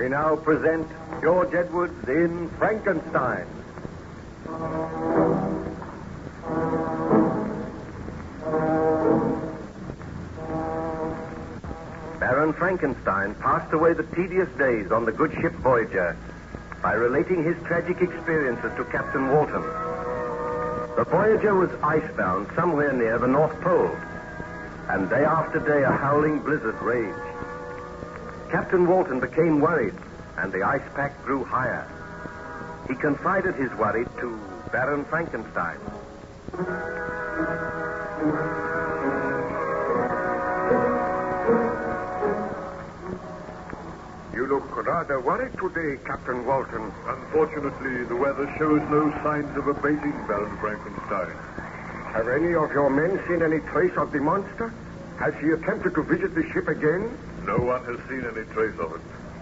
We now present George Edwards in Frankenstein. Baron Frankenstein passed away the tedious days on the good ship Voyager by relating his tragic experiences to Captain Walton. The Voyager was icebound somewhere near the North Pole, and day after day a howling blizzard raged. Captain Walton became worried, and the ice pack grew higher. He confided his worry to Baron Frankenstein. You look rather worried today, Captain Walton. Unfortunately, the weather shows no signs of abating, Baron Frankenstein. Have any of your men seen any trace of the monster? Has he attempted to visit the ship again? No one has seen any trace of it.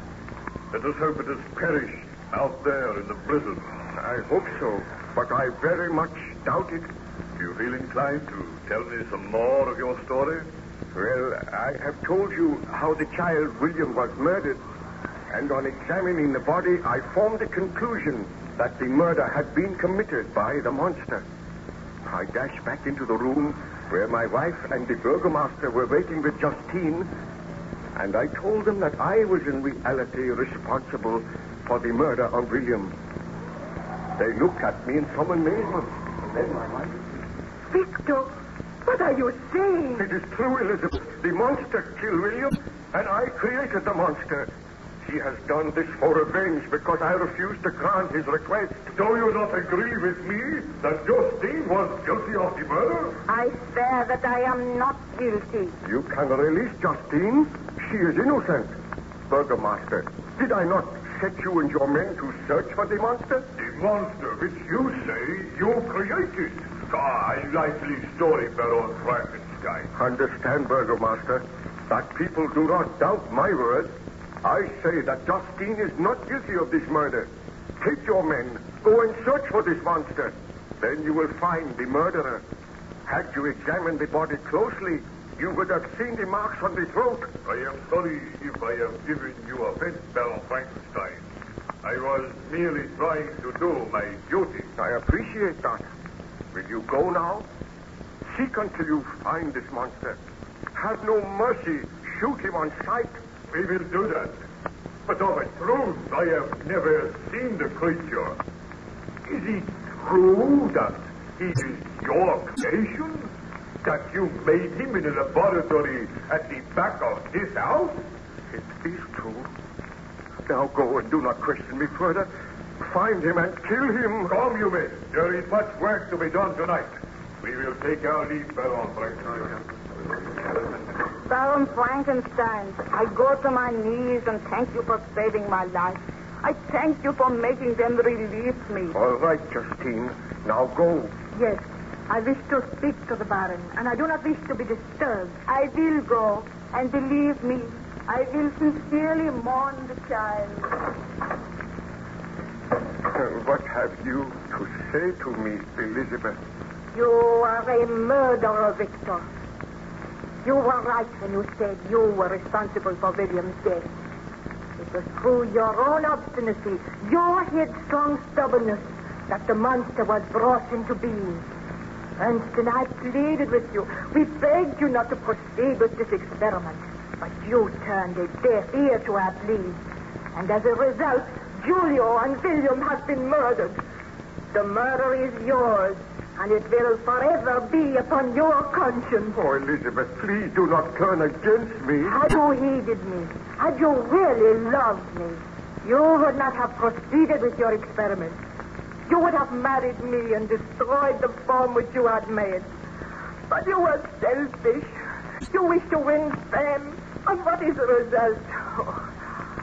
Let us hope it has perished out there in the blizzard. I hope so, but I very much doubt it. Do you feel inclined to tell me some more of your story? Well, I have told you how the child William was murdered, and on examining the body, I formed the conclusion that the murder had been committed by the monster. I dashed back into the room where my wife and the burgomaster were waiting with Justine, and I told them that I was in reality responsible for the murder of William. They looked at me in some amazement, and then my wife... Victor, what are you saying? It is true, Elizabeth. The monster killed William, and I created the monster. He has done this for revenge because I refused to grant his request. Do you not agree with me that Justine was guilty of the murder? I swear that I am not guilty. You can release Justine. She is innocent. Burgomaster, did I not set you and your men to search for the monster? The monster which you say you created. I like the story, Baron Frankenstein. Understand, Burgomaster, that people do not doubt my word. I say that Justine is not guilty of this murder. Take your men, go and search for this monster. Then you will find the murderer. Had you examined the body closely, you would have seen the marks on the throat. I am sorry if I have given you offense, Baron Frankenstein. I was merely trying to do my duty. I appreciate that. Will you go now? Seek until you find this monster. Have no mercy. Shoot him on sight. We will do that. But of a truth, I have never seen the creature. Is it true that he is your creation? That you made him in a laboratory at the back of this house? It is true. Now go and do not question me further. Find him and kill him. Come, you men. There is much work to be done tonight. We will take our leave, Baron Frankenstein. Baron Frankenstein, I go to my knees and thank you for saving my life. I thank you for making them release me. All right, Justine. Now go. Yes, I wish to speak to the Baron, and I do not wish to be disturbed. I will go, and believe me, I will sincerely mourn the child. What have you to say to me, Elizabeth? You are a murderer, Victor. You were right when you said you were responsible for William's death. It was through your own obstinacy, your headstrong stubbornness, that the monster was brought into being. Ernst and I pleaded with you. We begged you not to proceed with this experiment. But you turned a deaf ear to our pleas. And as a result, Julio and William have been murdered. The murder is yours, and it will forever be upon your conscience. Oh, Elizabeth, please do not turn against me. Had you heeded me, had you really loved me, you would not have proceeded with your experiment. You would have married me and destroyed the form which you had made. But you were selfish. You wish to win fame. And what is the result? Oh,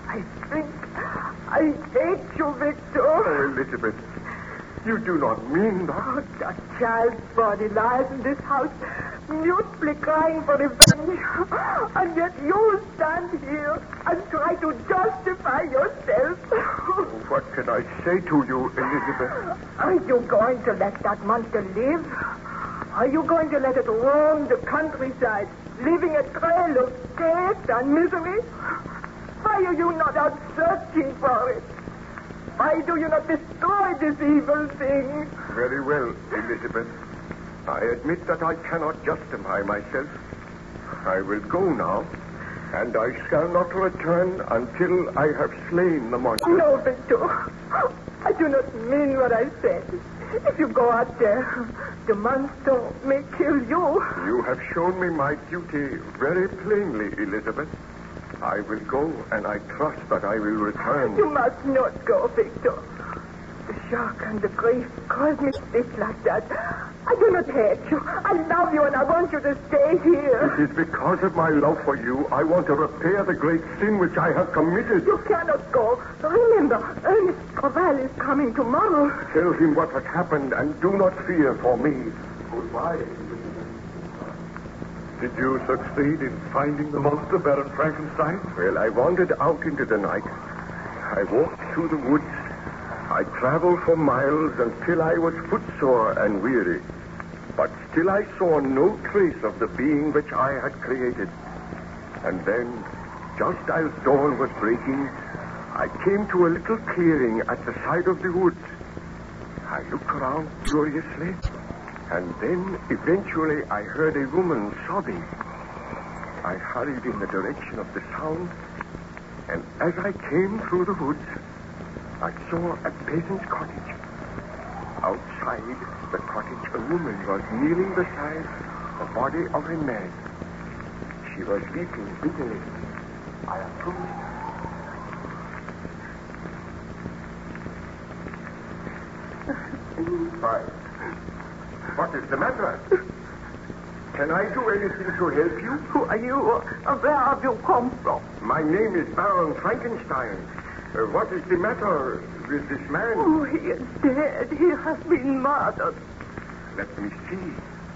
I hate you, Victor. Oh, Elizabeth, you do not mean that. Oh, that child's body lies in this house, mutely crying for revenge. And yet you stand here and try to justify yourself. What can I say to you, Elizabeth? Are you going to let that monster live? Are you going to let it roam the countryside, leaving a trail of death and misery? Why are you not out searching for it? Why do you not destroy this evil thing? Very well, Elizabeth. I admit that I cannot justify myself. I will go now, and I shall not return until I have slain the monster. No, Victor. I do not mean what I said. If you go out there, the monster may kill you. You have shown me my duty very plainly, Elizabeth. I will go, and I trust that I will return. You must not go, Victor. The shock and the grief caused me to speak like that. I do not hate you. I love you, and I want you to stay here. It is because of my love for you I want to repair the great sin which I have committed. You cannot go. Remember, Ernest Corval is coming tomorrow. Tell him what has happened, and do not fear for me. Goodbye. Did you succeed in finding the monster, Baron Frankenstein? Well, I wandered out into the night. I walked through the woods. I traveled for miles until I was footsore and weary. But still I saw no trace of the being which I had created. And then, just as dawn was breaking, I came to a little clearing at the side of the woods. I looked around curiously, and then eventually I heard a woman sobbing. I hurried in the direction of the sound, and as I came through the woods, I saw a peasant's cottage. Outside the cottage, a woman was kneeling beside the body of a man. She was weeping bitterly. I approached her. Why? What is the matter? Can I do anything to help you? Who are you? Where have you come from? My name is Baron Frankenstein. What is the matter with this man? Oh, he is dead. He has been murdered. Let me see.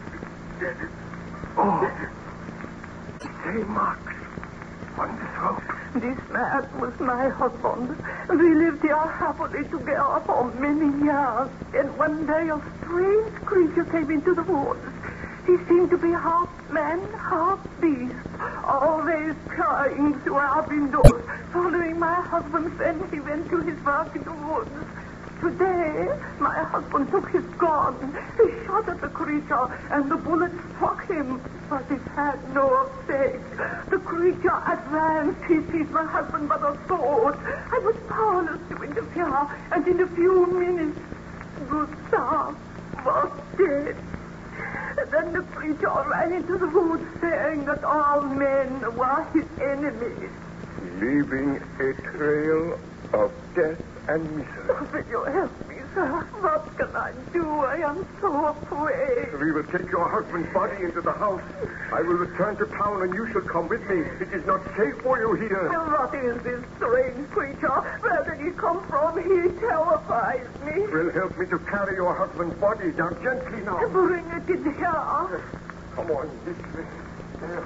Oh, same marks on the throat. This man was my husband. We lived here happily together for many years. And one day a strange creature came into the woods. He seemed to be half man, half beast, always trying to our windows, following my husband when he went to his work in the woods. Today, my husband took his gun. He shot at the creature, and the bullet struck him, but it had no effect. The creature advanced. He seized my husband by the throat. I was powerless to interfere, and in a few minutes, Gustav was dead. Then the creature ran into the woods, saying that all men were his enemies. Leaving a trail of death and misery. Oh, will you help me, sir? What can I do? I am so afraid. We will take your husband's body into the house. I will return to town, and you shall come with me. It is not safe for you here. What is this strange creature? Where did he come from? He terrifies me. It will help me to carry your husband's body down gently now. Bring it in here. Come on, this way. There.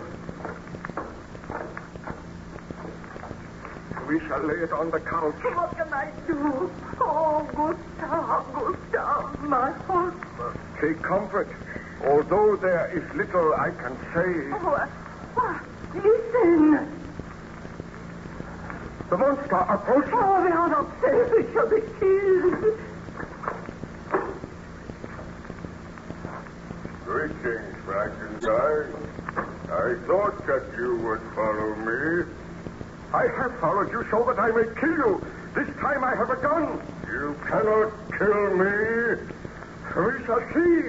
We shall lay it on the couch. What can I do? Oh, Gustav, my husband. Take comfort. Although there is little I can say. What? Listen. The monster approaches. Oh, we are not safe. We shall be killed. Greetings, Frankenstein. I thought that you would follow me. I have followed you so that I may kill you. This time I have a gun. You cannot kill me. We shall see.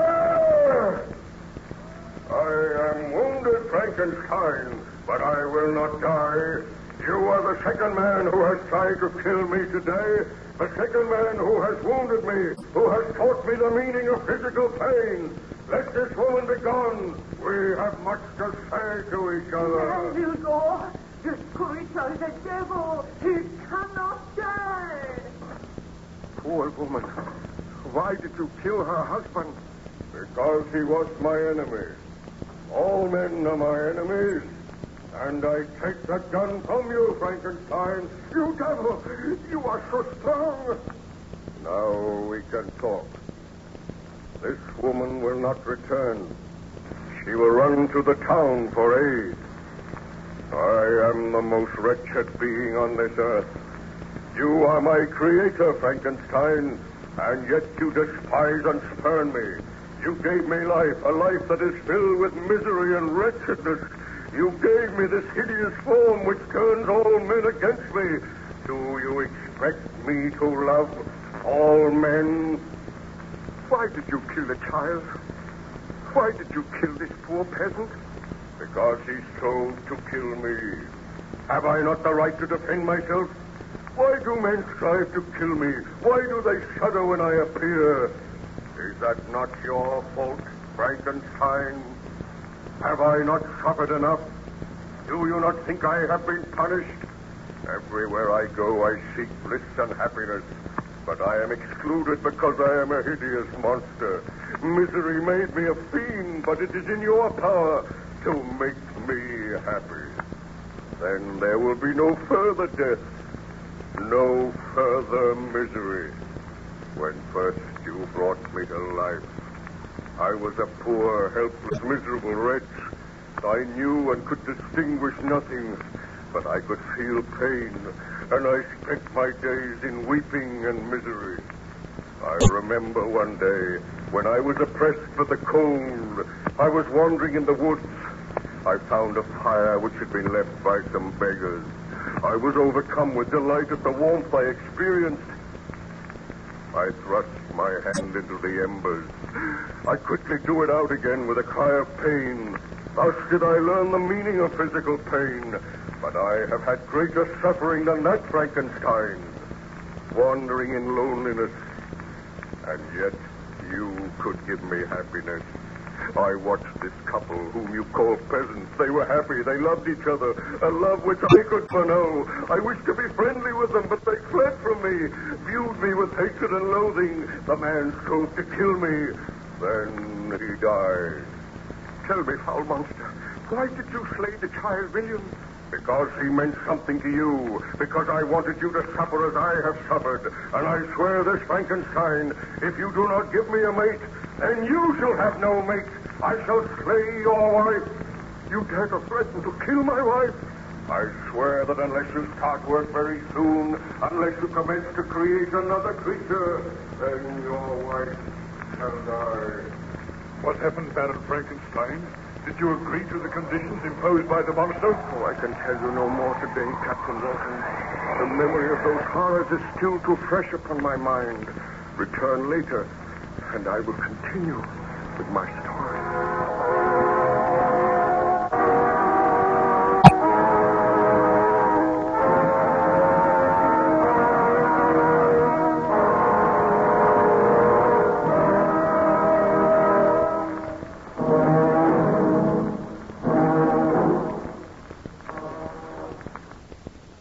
I am wounded, Frankenstein, but I will not die. You are the second man who has tried to kill me today. The second man who has wounded me, who has taught me the meaning of physical pain. Let this woman be gone. We have much to say to each other. I will go. This creature is a devil. He cannot die. Poor woman. Why did you kill her husband? Because he was my enemy. All men are my enemies. And I take that gun from you, Frankenstein. You devil! You are so strong. Now we can talk. This woman will not return. She will run to the town for aid. I am the most wretched being on this earth. You are my creator, Frankenstein, and yet you despise and spurn me. You gave me life, a life that is filled with misery and wretchedness. You gave me this hideous form which turns all men against me. Do you expect me to love all men? Why did you kill the child? Why did you kill this poor peasant? Because he strove to kill me. Have I not the right to defend myself? Why do men strive to kill me? Why do they shudder when I appear? Is that not your fault, Frankenstein? Have I not suffered enough? Do you not think I have been punished? Everywhere I go, I seek bliss and happiness. But I am excluded because I am a hideous monster. Misery made me a fiend, but it is in your power to make me happy. Then there will be no further death, no further misery. When first you brought me to life, I was a poor, helpless, miserable wretch. I knew and could distinguish nothing, but I could feel pain, and I spent my days in weeping and misery. I remember one day when I was oppressed with the cold. I was wandering in the woods. I found a fire which had been left by some beggars. I was overcome with delight at the warmth I experienced. I thrust my hand into the embers. I quickly drew it out again with a cry of pain. Thus did I learn the meaning of physical pain. But I have had greater suffering than that, Frankenstein. Wandering in loneliness. And yet you could give me happiness. I watched this couple whom you call peasants. They were happy. They loved each other. A love which I could not know. I wished to be friendly with them, but they fled from me, viewed me with hatred and loathing. The man strove to kill me. Then he died. Tell me, foul monster, why did you slay the child, William? Because he meant something to you. Because I wanted you to suffer as I have suffered. And I swear this, Frankenstein, if you do not give me a mate, then you shall have no mate. I shall slay your wife. You dare to threaten to kill my wife? I swear that unless you start work very soon, unless you commence to create another creature, then your wife shall die. What happened, Baron Frankenstein? Did you agree to the conditions imposed by the monster? Oh, I can tell you no more today, Captain Walton. The memory of those horrors is still too fresh upon my mind. Return later, and I will continue with my story.